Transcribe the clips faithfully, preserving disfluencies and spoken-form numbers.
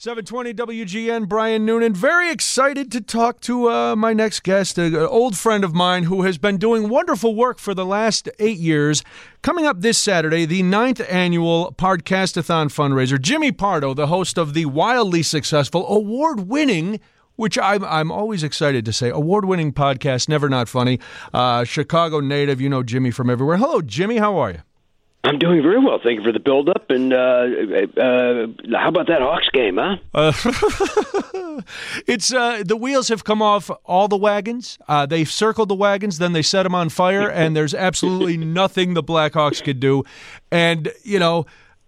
seven twenty W G N, Brian Noonan. Very excited to talk to uh, my next guest, an old friend of mine who has been doing wonderful work for the last eight years. Coming up this Saturday, the ninth annual Podcastathon fundraiser. Jimmy Pardo, the host of the wildly successful, award-winning, which I'm, I'm always excited to say, award-winning podcast, Never Not Funny. Uh, Chicago native, you know Jimmy from everywhere. Hello, Jimmy. How are you? I'm doing very well. Thank you for the build-up. And uh, uh, how about that Hawks game, huh? Uh, it's uh, the wheels have come off all the wagons. Uh, they've circled the wagons, then they set them on fire, and there's absolutely nothing the Blackhawks could do. And, you know,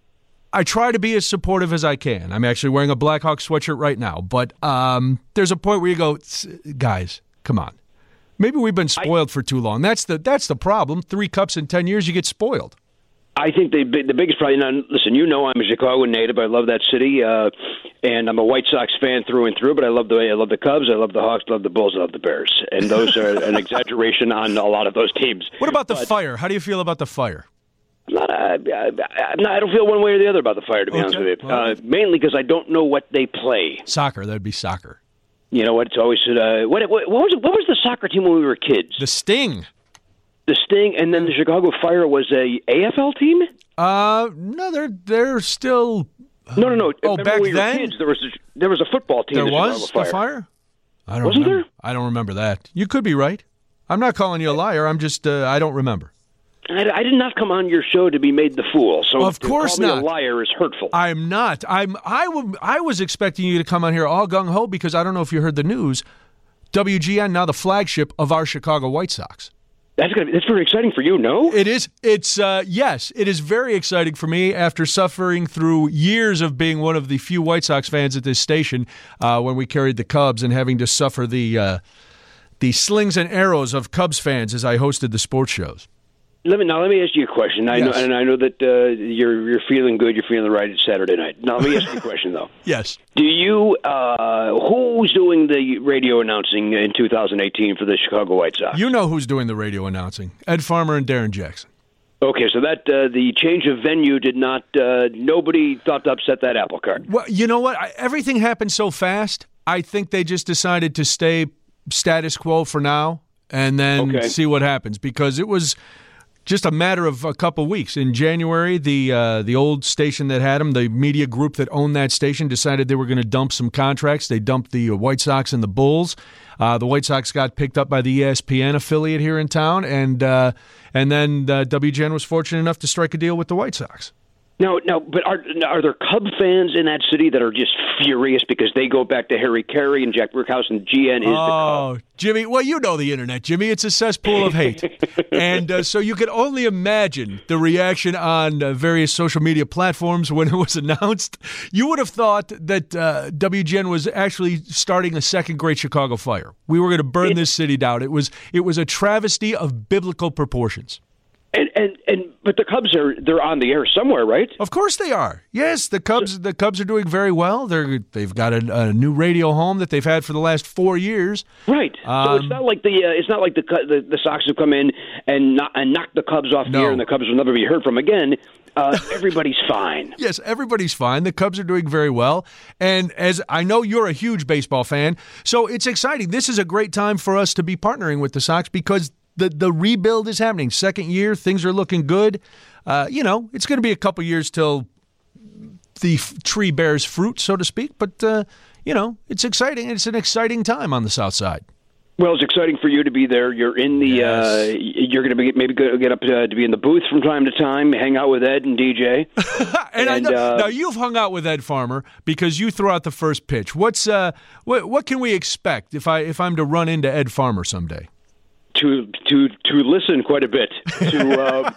I try to be as supportive as I can. I'm actually wearing a Blackhawks sweatshirt right now. But um, there's a point where you go, guys, come on. Maybe we've been spoiled I, for too long. That's the that's the problem. Three cups in ten years, you get spoiled. I think the the biggest problem. Now, listen, you know I'm a Chicago native. I love that city, uh, and I'm a White Sox fan through and through. But I love the I love the Cubs, I love the Hawks, I love the Bulls, I love the Bears, and those are an exaggeration on a lot of those teams. What about the but, Fire? How do you feel about the Fire? I'm not, I, I, I'm not, I don't feel one way or the other about the Fire, to be okay. honest with you. Well, uh, mainly because I don't know what they play. Soccer. That'd be soccer. You know what? It's always uh, what, what, what was it, what was the soccer team when we were kids? The Sting. The Sting, and then the Chicago Fire was a A F L team. Uh, no, they're they're still. Uh, no, no, no. Oh, Remember back when we then were kids, there was a, there was a football team. There the was Chicago the Fire. I don't Wasn't remember. there? I don't remember that. You could be right. I'm not calling you a liar. I'm just uh, I don't remember. I, I did not come on your show to be made the fool. So of course to call not. Me a liar is hurtful. I'm not. I'm. I, w- I was expecting you to come on here all gung ho because I don't know if you heard the news. W G N now the flagship of our Chicago White Sox. That's gonna be, that's very exciting for you, no? It is. It's uh, yes, it is very exciting for me after suffering through years of being one of the few White Sox fans at this station uh, when we carried the Cubs and having to suffer the uh, the slings and arrows of Cubs fans as I hosted the sports shows. Let me now. Let me ask you a question. I yes. know, and I know that uh, you're you're feeling good. You're feeling right. It's Saturday night. Now let me ask you a question, though. Yes. Do you? Uh, who's doing the radio announcing in two thousand eighteen for the Chicago White Sox? You know who's doing the radio announcing: Ed Farmer and Darren Jackson. Okay, so that uh, the change of venue did not. Uh, nobody thought to upset that apple cart. Well, you know what? I, everything happened so fast. I think they just decided to stay status quo for now and then okay. see what happens because it was. Just a matter of a couple weeks. In January, the uh, the old station that had them, the media group that owned that station, decided they were going to dump some contracts. They dumped the White Sox and the Bulls. Uh, the White Sox got picked up by the E S P N affiliate here in town, and uh, and then uh, W G N was fortunate enough to strike a deal with the White Sox. No, no, but are are there Cub fans in that city that are just furious because they go back to Harry Carey and Jack Brickhouse and G N is oh, the Cub? Jimmy, well, you know the internet, Jimmy. It's a cesspool of hate. and uh, so you can only imagine the reaction on uh, various social media platforms when it was announced. You would have thought that uh, W G N was actually starting a second Great Chicago Fire. We were going to burn this city down. It was it was a travesty of biblical proportions. And, and and but the Cubs are they're on the air somewhere, right? Of course they are. Yes, the Cubs the Cubs are doing very well. They're they've got a, a new radio home that they've had for the last four years. Right. Um, so it's not like the uh, it's not like the, the the Sox have come in and not, and knocked the Cubs off the no. air and the Cubs will never be heard from again. Uh, everybody's fine. Yes, everybody's fine. The Cubs are doing very well. And as I know you're a huge baseball fan, so it's exciting. This is a great time for us to be partnering with the Sox because The the rebuild is happening. Second year, things are looking good. Uh, you know, it's going to be a couple years till the f- tree bears fruit, so to speak. But, uh, you know, it's exciting. It's an exciting time on the South Side. Well, it's exciting for you to be there. You're in the. Yes. Uh, you're going to be maybe go, get up uh, to be in the booth from time to time, hang out with Ed and D J. and, and I know, uh, now you've hung out with Ed Farmer because you threw out the first pitch. What's uh, what what can we expect if I if I'm to run into Ed Farmer someday? To to to listen quite a bit to um,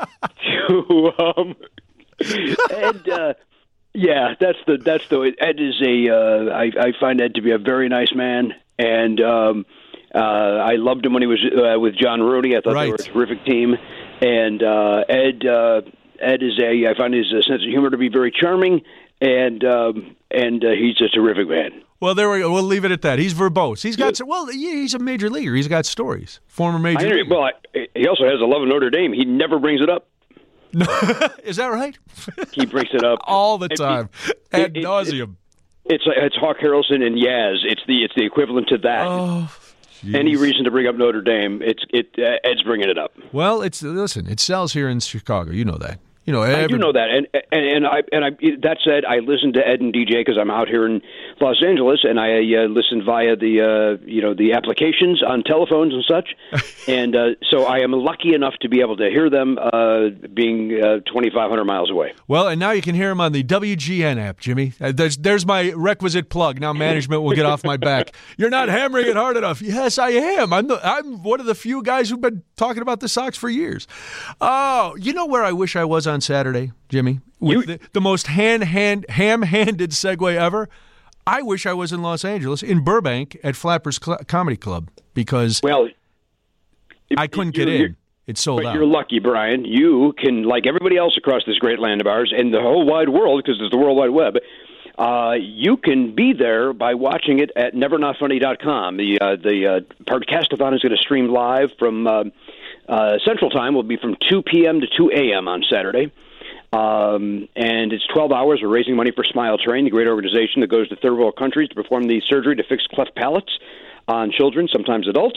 to um, Ed. Uh, yeah, that's the that's the Ed is a. Uh, I I find Ed to be a very nice man, and um, uh, I loved him when he was uh, with John Rooney. I thought right. they were a terrific team, and uh, Ed uh, Ed is a. I find his sense of humor to be very charming, and um, and uh, he's a terrific man. Well, there we go. We'll leave it at that. He's verbose. He's got some, well, yeah, he's a major leaguer. He's got stories. Former major I, leaguer. well, I, he also has a love of Notre Dame. He never brings it up. Is that right? He brings it up all the it, time, it, ad it, nauseum. It's it's Hawk Harrelson and Yaz. It's the it's the equivalent to that. Oh, geez. Any reason to bring up Notre Dame? It's it. Uh, Ed's bringing it up. Well, it's listen. It sells here in Chicago. You know that. You know, every... I do know that, and and, and I and I. That said, I listen to Ed and D J because I'm out here in Los Angeles, and I uh, listen via the uh, you know the applications on telephones and such, and uh, so I am lucky enough to be able to hear them uh, being uh, twenty-five hundred miles away. Well, and now you can hear them on the W G N app, Jimmy. Uh, there's there's my requisite plug. Now management will get off my back. You're not hammering it hard enough. Yes, I am. I'm the, I'm one of the few guys who've been talking about the Sox for years. Oh, you know where I wish I was on Saturday, Jimmy? With You, the, the most hand, hand, ham-handed segue ever. I wish I was in Los Angeles, in Burbank, at Flappers Cl- Comedy Club, because well, I couldn't get you're, in. It's sold but out. you're lucky, Brian. You can, like everybody else across this great land of ours and the whole wide world, because it's the World Wide Web, uh, you can be there by watching it at never not funny dot com. The, uh, the uh, Podcastathon is going to stream live from uh, uh, Central Time. Will be from two p.m. to two a.m. on Saturday. Um, and it's twelve hours. We're raising money for Smile Train, the great organization that goes to third world countries to perform the surgery to fix cleft palates on children, sometimes adults.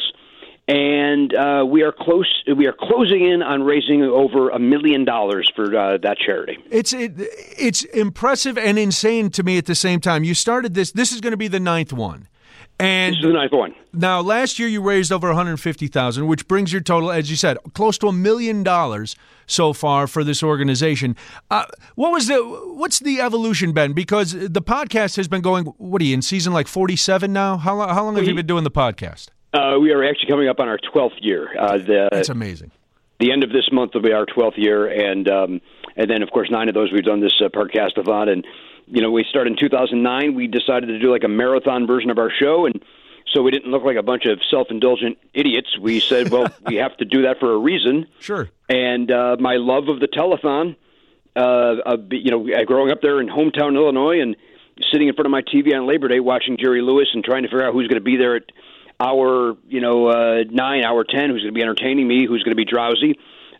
And uh, we are close. We are closing in on raising over a million dollars for uh, that charity. It's it, it's impressive and insane to me at the same time. You started this. This is going to be the ninth one. And this is the ninth one. Now, last year you raised over one hundred fifty thousand dollars, which brings your total, as you said, close to a million dollars so far for this organization. Uh, what was the what's the evolution been? Because the podcast has been going. What are you in season like forty-seven now? How long? How long have you been doing the podcast? Uh, we are actually coming up on our twelfth year. Uh, the, That's amazing. The end of this month will be our twelfth year, and um, and then of course nine of those we've done this uh, Podcastathon. And you know, we started in two thousand nine. We decided to do like a marathon version of our show, and so we didn't look like a bunch of self-indulgent idiots. We said, well, we have to do that for a reason. Sure. And uh, my love of the telethon, uh, of, you know, growing up there in hometown Illinois and sitting in front of my T V on Labor Day watching Jerry Lewis and trying to figure out who's going to be there at hour, you know, uh, nine, hour ten, who's going to be entertaining me, who's going to be drowsy.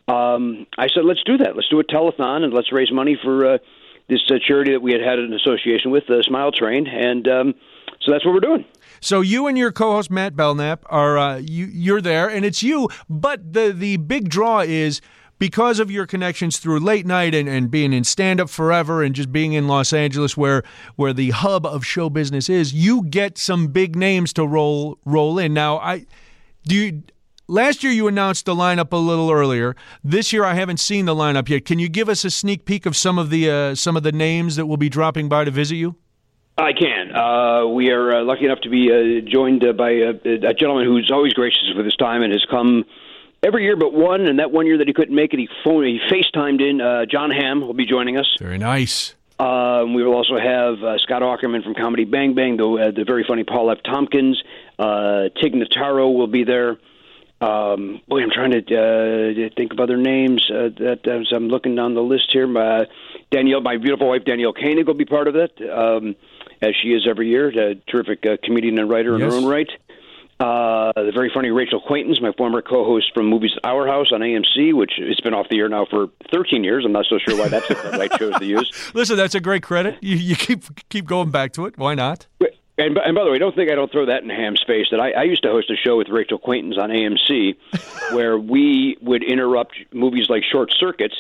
Um, I said, let's do that. Let's do a telethon and let's raise money for uh, this uh, charity that we had had an association with, the Smile Train. And um, so that's what we're doing. So you and your co-host Matt Belknap are uh, you, you're there, and it's you. But the the big draw is because of your connections through late night and, and being in stand-up forever and just being in Los Angeles, where where the hub of show business is. You get some big names to roll roll in. Now, I do. You, last year you announced the lineup a little earlier. This year I haven't seen the lineup yet. Can you give us a sneak peek of some of the uh, some of the names that will be dropping by to visit you? I can. Uh, we are uh, lucky enough to be uh, joined uh, by a, a gentleman who's always gracious with his time and has come every year but one, and that one year that he couldn't make it, he, phoned, he FaceTimed in. Uh, John Hamm will be joining us. Very nice. Um, we will also have uh, Scott Aukerman from Comedy Bang Bang, the, uh, the very funny Paul F. Tompkins. Uh, Tig Notaro will be there. Um, boy, I'm trying to uh, think of other names uh, that as I'm looking down the list here. Uh, Danielle, my beautiful wife Danielle Koenig will be part of it, um, as she is every year. A terrific uh, comedian and writer in Yes. her own right. Uh, the very funny Rachel Quaintance, my former co-host from Movies at Our House on A M C, which it's been off the air now for thirteen years. I'm not so sure why that's the right chose to use. Listen, that's a great credit. You, you keep keep going back to it. Why not? And, and by the way, don't think I don't throw that in Ham's face. That I, I used to host a show with Rachel Quaintance on A M C where we would interrupt movies like Short Circuit,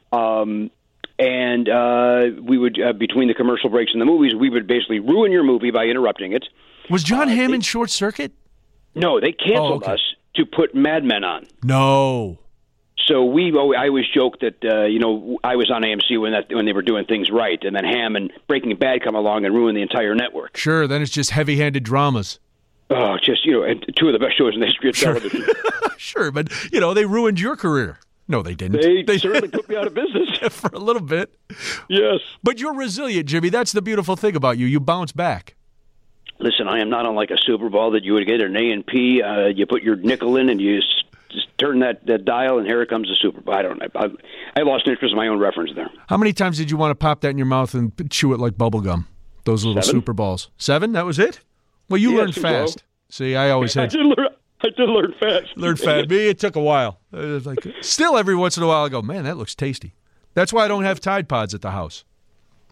um, and uh, we would, uh, between the commercial breaks and the movies, we would basically ruin your movie by interrupting it. Was John Uh, Hamm they- in Short Circuit? No, they canceled Oh, okay. us to put Mad Men on. No. So we, I always joke that uh, you know I was on A M C when that when they were doing things right, and then Ham and Breaking Bad come along and ruin the entire network. Sure, then it's just heavy-handed dramas. Oh, just you know, and two of the best shows in the history of Sure. television. Sure, but, you know, they ruined your career. No, they didn't. They, certainly put me out of business. For a little bit. Yes. But you're resilient, Jimmy. That's the beautiful thing about you. You bounce back. Listen, I am not unlike a Super Bowl that you would get an A and P. Uh, you put your nickel in and you s- just turn that, that dial, and here it comes the Super Bowl. I don't know. I, I lost interest in my own reference there. How many times did you want to pop that in your mouth and chew it like bubble gum? Those little Seven. Super Balls. Seven? That was it? Well, you Yeah, learned Super Bowl. fast. See, I always I had did learn. I did learn fast. learned fast. Me, it took a while. It was like, still, every once in a while, I go, man, that looks tasty. That's why I don't have Tide Pods at the house.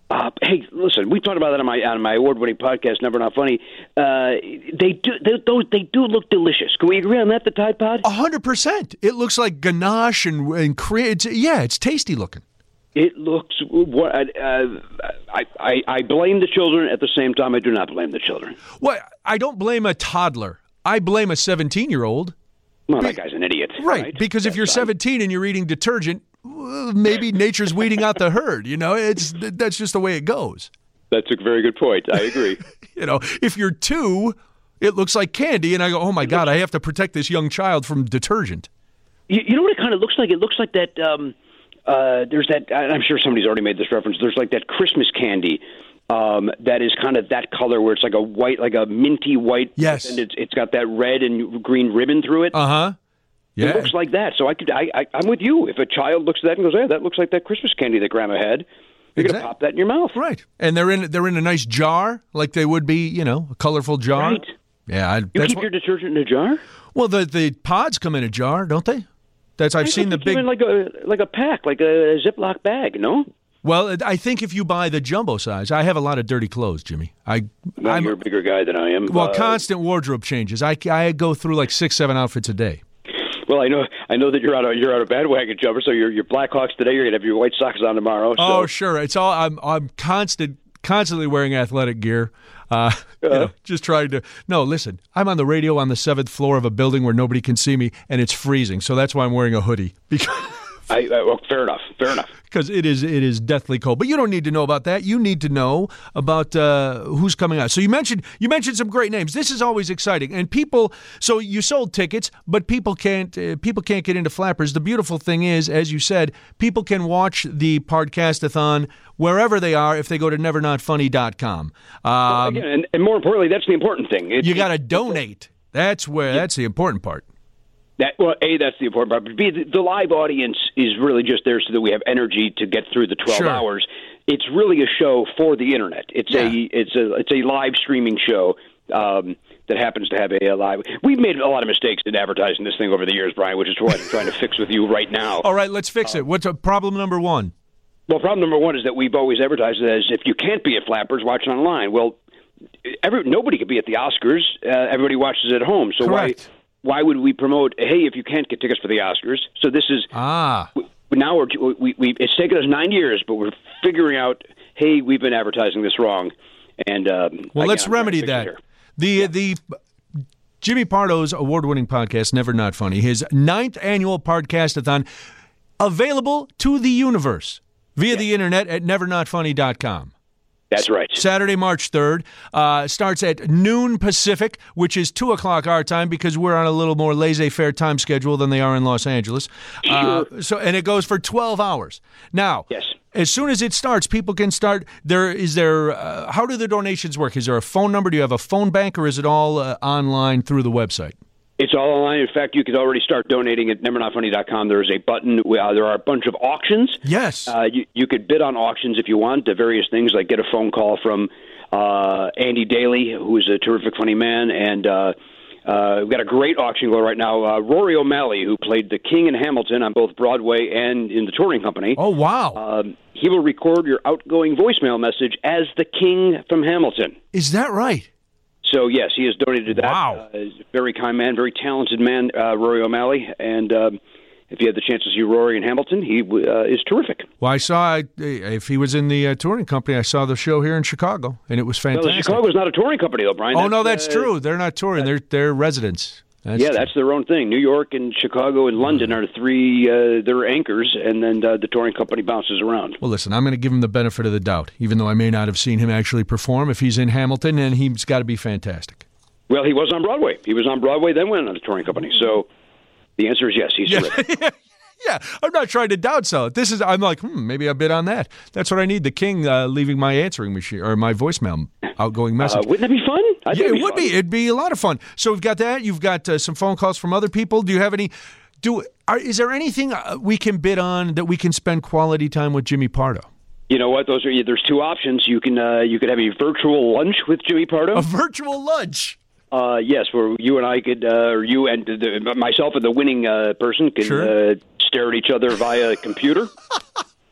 Uh, hey, listen, we talked about that on my on my award-winning podcast, Never Not Funny. Uh, they do they, those they do look delicious. Can we agree on that? The Tide Pod, a hundred percent. It looks like ganache and and cre- it's, yeah, it's tasty looking. It looks. What uh, I, I I blame the children. At the same time, I do not blame the children. Well, I don't blame a toddler. I blame a seventeen-year-old. Well, that guy's an idiot, right? right? Because That's if you're seventeen and you're eating detergent, well, maybe nature's weeding out the herd. You know, it's that's just the way it goes. That's a very good point. I agree. You know, if you're two, it looks like candy, and I go, oh my God, I have to protect this young child from detergent. You, you know what it kind of looks like? It looks like that. Um, uh, there's that. I'm sure somebody's already made this reference. There's like that Christmas candy. Um, that is kind of that color where it's like a white, like a minty white. Yes. And it's, it's got that red and green ribbon through it. Uh-huh. Yeah. It looks like that. So I could, I, I, I'm with you. If a child looks at that and goes, "Hey, that looks like that Christmas candy that Grandma had," you're exactly. going to pop that in your mouth. Right. And they're in they're in a nice jar, like they would be, you know, a colorful jar. Right. Yeah. I, You that's keep what, your detergent in a jar? well, the the pods come in a jar, don't they? That's I've I seen the think they big. come in like a like a pack, like a Ziploc bag. No. Well, I think if you buy the jumbo size, I have a lot of dirty clothes, Jimmy. I, Well, I'm you're a bigger guy than I am. well, Uh, constant wardrobe changes. I, I go through like six, seven outfits a day. Well, I know, I know that you're on a you're on a bandwagon jumper. So you're you're Blackhawks today. You're gonna have your White Sox on tomorrow. So. Oh, sure. It's all I'm. I'm constant, constantly wearing athletic gear. Uh, you know, just trying to. No, listen. I'm on the radio on the seventh floor of a building where nobody can see me, and it's freezing. So that's why I'm wearing a hoodie because. I, I, well, fair enough. Fair enough. Because it is it is deathly cold, but you don't need to know about that. You need to know about uh, who's coming out. So you mentioned you mentioned some great names. This is always exciting, and people. So you sold tickets, but people can't uh, people can't get into Flappers. The beautiful thing is, as you said, people can watch the Podcastathon wherever they are if they go to never not funny dot com. Um, well, again, and, and more importantly, that's the important thing. It, you got to donate. That's where that's the important part. That well, a that's the important part. But b the, the live audience is really just there so that we have energy to get through the twelve Sure. hours. It's really a show for the internet. It's Yeah. a it's a it's a live streaming show um, that happens to have a, a live. We've made a lot of mistakes in advertising this thing over the years, Brian, which is what I'm trying to fix with you right now. All right, let's fix it. What's uh, problem number one? Well, problem number one is that we've always advertised it as if you can't be at Flappers, watch it online. Well, every nobody could be at the Oscars. Uh, everybody watches it at home. So Correct. why? Why would we promote, hey, if you can't get tickets for the Oscars? So this is, Ah. we, now we're, we, we, it's taken us nine years, but we're figuring out, hey, we've been advertising this wrong. And um, Well, again, let's I'm trying to remedy fix it that. here. The Yeah. the Jimmy Pardo's award-winning podcast, Never Not Funny, his ninth annual Podcastathon, available to the universe via Yeah. the internet at never not funny dot com. That's right. Saturday, March third, uh, starts at noon Pacific, which is two o'clock our time because we're on a little more laissez-faire time schedule than they are in Los Angeles. Uh, so, and it goes for twelve hours. Now, Yes. as soon as it starts, people can start. There is there. Uh, how do the donations work? Is there a phone number? Do you have a phone bank, or is it all uh, online through the website? It's all online. In fact, you could already start donating at never not funny dot com. There is a button. Uh, there are a bunch of auctions. Yes. Uh, you, you could bid on auctions if you want to various things, like get a phone call from uh, Andy Daly, who is a terrific, funny man. And uh, uh, we've got a great auction going right now. Uh, Rory O'Malley, who played the King in Hamilton on both Broadway and in the touring company. Oh, wow. Um, he will record your outgoing voicemail message as the King from Hamilton. Is that right? So, yes, he has donated that. Wow. Uh, he's a very kind man, very talented man, uh, Rory O'Malley. And um, if you had the chance to see Rory in Hamilton, he uh, is terrific. Well, I saw, if he was in the uh, touring company, I saw the show here in Chicago, and it was Well, fantastic. Chicago's not a touring company, though, Brian. Oh, no, that's uh, true. They're not touring. They're, they're residents. That's yeah, true. that's their own thing. New York and Chicago and London are the three, uh, they're anchors, and then uh, the touring company bounces around. Well, listen, I'm going to give him the benefit of the doubt, even though I may not have seen him actually perform. If he's in Hamilton, and he's got to be fantastic. Well, he was on Broadway. He was on Broadway, then went on a touring company. So the answer is yes, he's terrific. Yeah, I'm not trying to down sell it. This is, I'm like, hmm, maybe I bid on that. That's what I need. The King uh, leaving my answering machine or my voicemail outgoing Uh, message. wouldn't that be fun? I think Yeah, it'd it would fun. be. It'd be a lot of fun. So we've got that. You've got uh, some phone calls from other people. Do you have any? Do are, is there anything uh, we can bid on that we can spend quality time with Jimmy Pardo? You know what? Those are there's two options. You can uh, you could have a virtual lunch with Jimmy Pardo. A virtual lunch. Uh, yes, where you and I could, uh, or you and the, myself and the winning uh, person can Sure. uh, stare at each other via a computer.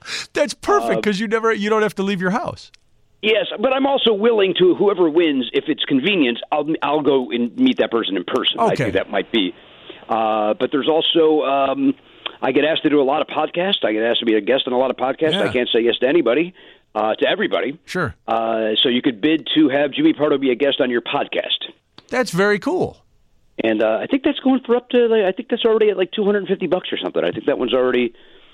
That's perfect because uh, you never you don't have to leave your house. Yes, but I'm also willing to, whoever wins, if it's convenient, I'll I'll go and meet that person in person. Okay. I think that might be. Uh, but there's also, um, I get asked to do a lot of podcasts. I get asked to be a guest on a lot of podcasts. Yeah. I can't say yes to anybody, uh, to everybody. Sure. Uh, so you could bid to have Jimmy Pardo be a guest on your podcast. That's very cool. And uh, I think that's going for up to, like, I think that's already at like two hundred fifty bucks or something. I think that one's already,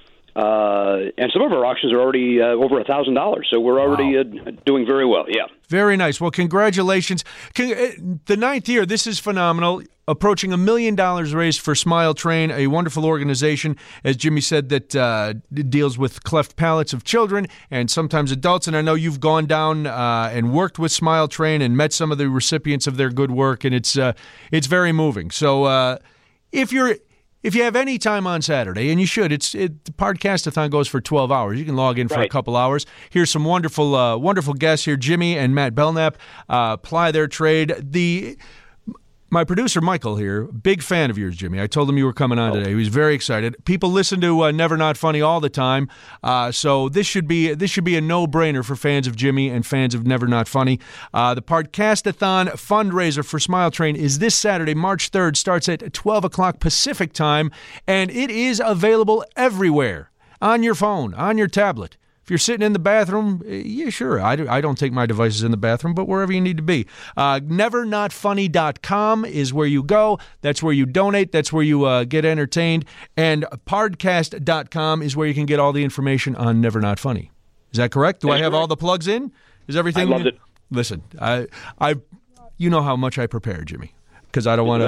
uh, and some of our auctions are already uh, over one thousand dollars. So we're already wow. uh, doing very well, yeah. Very nice. Well, congratulations. Con- the ninth year, this is phenomenal. Approaching a million dollars raised for Smile Train, a wonderful organization, as Jimmy said, that uh, deals with cleft palates of children and sometimes adults. And I know you've gone down uh, and worked with Smile Train and met some of the recipients of their good work, and it's uh, it's very moving. So uh, if you're if you have any time on Saturday, and you should, it's it, the podcast-a-thon goes for twelve hours. You can log in for right. a couple hours. Here's some wonderful uh, wonderful guests here. Jimmy and Matt Belknap uh, ply their trade. The My producer, Michael, here, big fan of yours, Jimmy. I told him you were coming on today. He was very excited. People listen to uh, Never Not Funny all the time, uh, so this should be this should be a no-brainer for fans of Jimmy and fans of Never Not Funny. Uh, the Podcast-a-thon fundraiser for Smile Train is this Saturday, March third, starts at twelve o'clock Pacific time, and it is available everywhere, on your phone, on your tablet. If you're sitting in the bathroom, yeah, sure. I, do, I don't take my devices in the bathroom, but wherever you need to be. Uh, never not funny dot com is where you go. That's where you donate. That's where you uh, get entertained. And podcast dot com is where you can get all the information on Never Not Funny. Is that correct? Do That's I have correct. all the plugs in? Is everything? I loved it. Listen, I, I, you know how much I prepare, Jimmy, because I don't want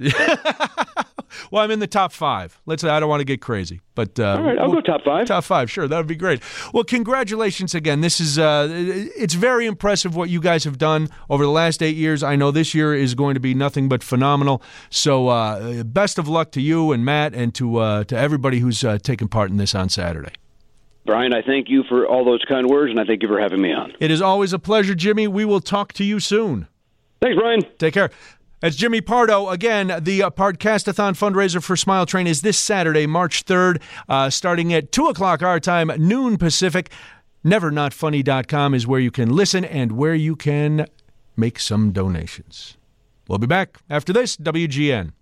to. Well, I'm in the top five. Let's say I don't want to get crazy, but uh, all right, I'll we'll, go top five. Top five, sure, that would be great. Well, congratulations again. This is uh, it's very impressive what you guys have done over the last eight years. I know this year is going to be nothing but phenomenal. So, uh, best of luck to you and Matt, and to uh, to everybody who's uh, taking part in this on Saturday. Brian, I thank you for all those kind words, and I thank you for having me on. It is always a pleasure, Jimmy. We will talk to you soon. Thanks, Brian. Take care. That's Jimmy Pardo. Again, the uh, Podcast-a-thon fundraiser for Smile Train is this Saturday, March third, uh, starting at two o'clock our time, noon Pacific. never not funny dot com is where you can listen and where you can make some donations. We'll be back after this, W G N.